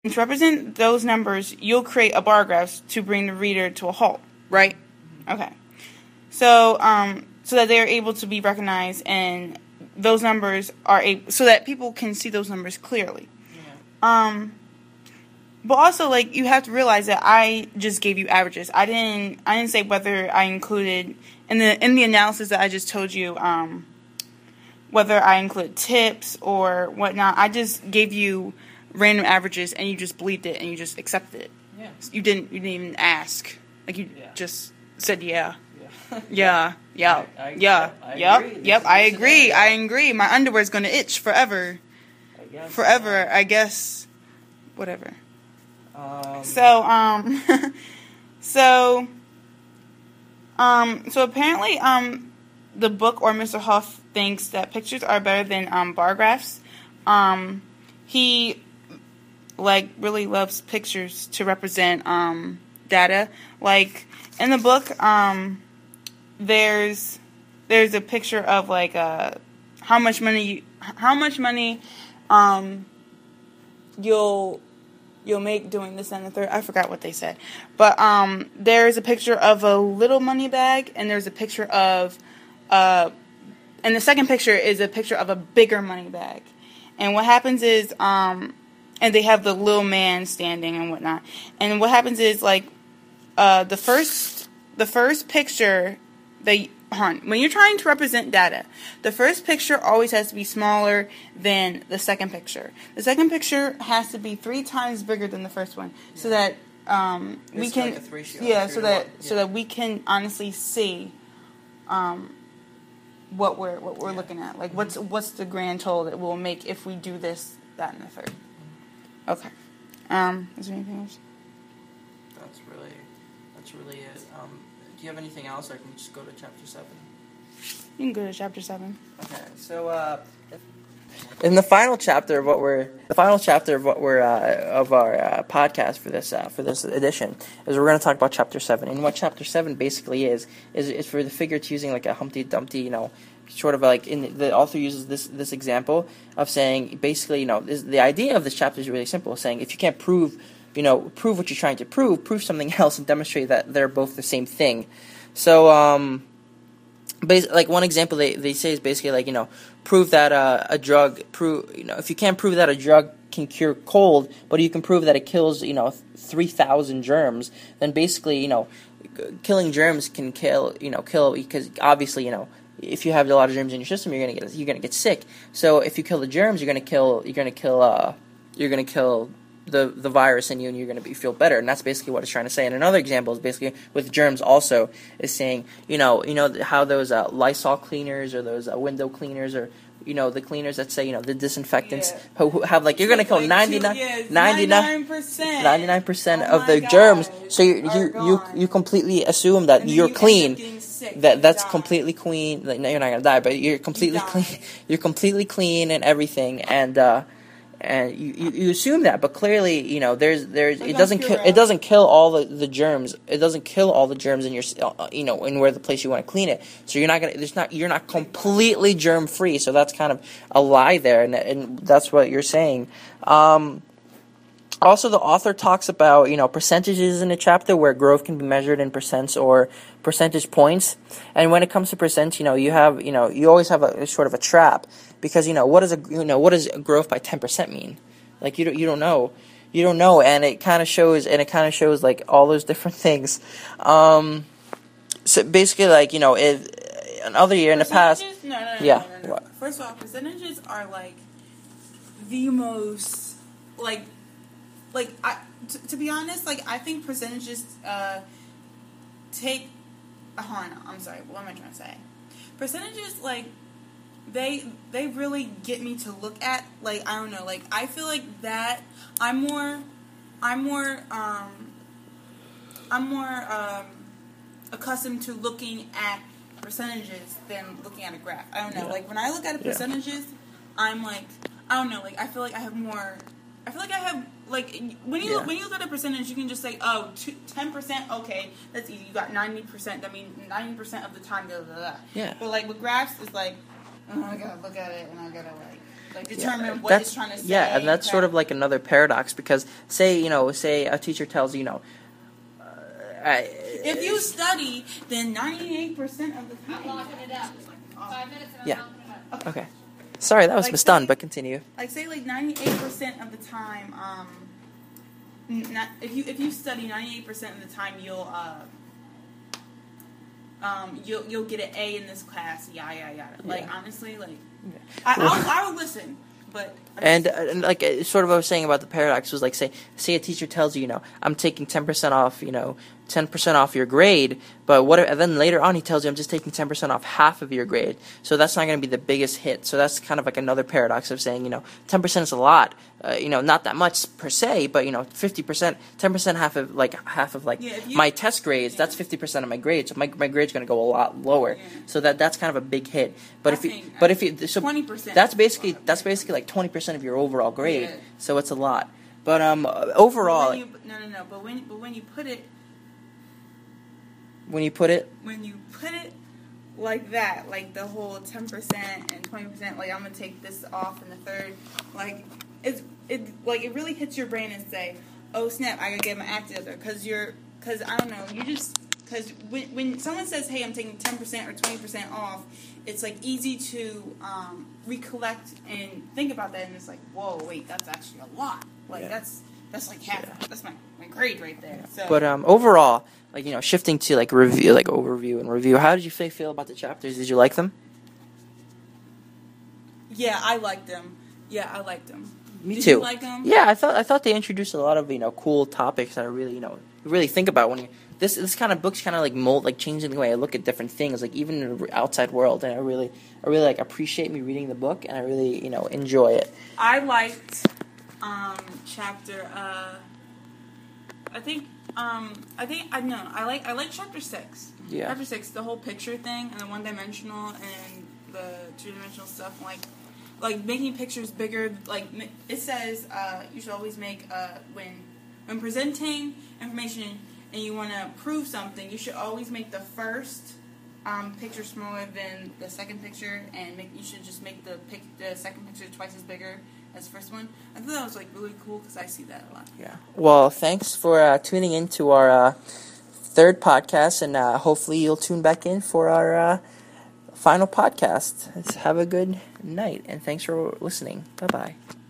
to represent those numbers, you'll create a bar graph to bring the reader to a halt, right? Okay. So, so that they are able to be recognized, and those numbers are so that people can see those numbers clearly. Yeah. But also, like, you have to realize that I just gave you averages. I didn't say whether I included in the analysis that I just told you, whether I included tips or whatnot. I just gave you random averages, and you just believed it, and you just accepted it. Yeah. You didn't even ask. Like, you just said yeah. Yeah. Yep. I agree. My underwear's gonna itch forever. I guess. Whatever. So apparently, the book or Mr. Huff thinks that pictures are better than bar graphs. He really loves pictures to represent data. Like in the book, there's a picture of how much money you'll make doing this and the third. I forgot what they said. But there's a picture of a little money bag, and there's a picture of and the second picture is a picture of a bigger money bag. And what happens is and they have the little man standing and whatnot. And what happens is the first picture when you're trying to represent data, the first picture always has to be smaller than the second picture. The second picture has to be 3 times bigger than the first one, so that we can so that we can honestly see what we're looking at. Like what's the grand total that we'll make if we do this, that, and the third. Okay. Is there anything else? That's really it. Do you have anything else, or I can just go to chapter 7? You can go to chapter 7. Okay, so in the final chapter of our podcast for this edition is we're going to talk about chapter 7. And what chapter 7 basically is for the figure it's using like a Humpty Dumpty, sort of the author uses this example of saying basically, the idea of this chapter is really simple, saying if you can't prove what you're trying to prove something else and demonstrate that they're both the same thing. So, one example they say is basically prove that if you can't prove that a drug can cure cold, but you can prove that it kills 3,000 germs, then basically killing germs can kill because obviously if you have a lot of germs in your system, you're gonna get sick. So if you kill the germs, you're gonna kill the virus in you, and you're going to feel better. And that's basically what it's trying to say. And another example is basically with germs also is saying, how those Lysol cleaners or those window cleaners or, the cleaners that say, the disinfectants who have you're going to kill 99% of the germs. So you completely assume that you're clean. That's completely clean. No, you're not going to die, but you're completely clean. You're completely clean and everything. And you assume that, but clearly, it doesn't kill all the germs. It doesn't kill all the germs in your, in where the place you want to clean it. So you're not completely germ free. So that's kind of a lie there, and that's what you're saying. Also, the author talks about, percentages in a chapter where growth can be measured in percents or percentage points. And when it comes to percents, you always have a sort of a trap because, what does growth by 10% mean? You don't know, and it kind of shows, all those different things. So basically, if another year in the past, No. First of all, percentages are the most to be honest, I think percentages take. I'm sorry. What am I trying to say? Percentages, they really get me to look at. I don't know. I feel like that I'm more accustomed to looking at percentages than looking at a graph. I don't know. When I look at percentages, I'm I don't know. I feel like I have more. I feel like I have when you look at a percentage, you can just say 10%. Okay, that's easy. You got 90%. I mean 90% of the time. Blah, blah, blah. Yeah. But with graphs, it's I gotta look at it and I gotta like determine what it's trying to say. Yeah, and that's sort of like another paradox because say a teacher tells you, if you study, then 98% of the time. I'm locking it up. 5 minutes and I'm locking it up. Okay. Sorry, that was misdone, but continue. Like say 98% of the time, if you study 98% of the time, you'll get an A in this class. Yada. Like honestly, like I would listen. But and like sort of what I was saying about the paradox was like say a teacher tells you, I'm taking 10% off, 10% off your grade, but and then later on he tells you I'm just taking 10% off half of your grade. So that's not going to be the biggest hit. So that's kind of like another paradox of saying, 10% is a lot. Not that much per se, but 50%, 10% half of my test grades, that's 50% of my grade. So my grade's going to go a lot lower. Yeah. So that's kind of a big hit. But if you 20%, that's basically like 20% of your overall grade. Yeah. So it's a lot. But overall, but when you put it like that, like the whole 10% and 20%, like I'm gonna take this off in the third, like it really hits your brain and say, oh snap, I gotta get my act together, because I don't know, because when someone says, hey, I'm taking 10% or 20% off, it's like easy to recollect and think about that, and it's like, whoa, wait, that's actually a lot, like that's like half, that's my grade right there. So. But overall, shifting to overview and review, how did you feel about the chapters? Did you like them? Yeah, I liked them. Me Did too. You like them? Yeah, I thought they introduced a lot of cool topics that I really really think about when you. This kind of books kind of mold, changing the way I look at different things, even in the outside world, and I really appreciate me reading the book, and I really enjoy it. I liked chapter. I like chapter 6. Yeah. Chapter 6, the whole picture thing and the one-dimensional and the two-dimensional stuff, like making pictures bigger. Like it says, you should always make when presenting information and you want to prove something, you should always make the first picture smaller than the second picture, and you should just make the second picture twice as bigger as the first one. I thought that was really cool because I see that a lot. Yeah. Well, thanks for tuning in to our third podcast, and hopefully you'll tune back in for our final podcast. Have a good night, and thanks for listening. Bye-bye.